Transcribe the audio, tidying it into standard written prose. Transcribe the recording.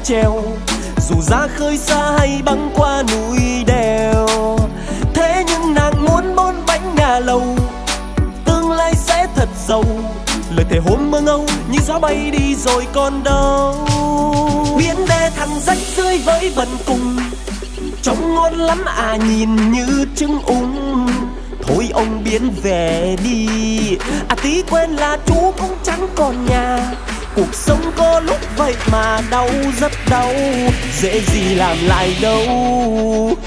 treo, dù ra khơi xa hay băng qua núi đèo. Thế nhưng nàng muốn 4 bánh nhà lầu, tương lai sẽ thật giàu. Lời thề hôm mơ ngâu như gió bay đi rồi còn đâu. Biển đê thẳng rách rưới với bần cùng, trông ngon lắm à nhìn như trứng úng. Thôi ông biến về đi, à tí quên là chú cũng chẳng còn nhà. Cuộc sống có lúc vậy mà đau rất đau, dễ gì làm lại đâu.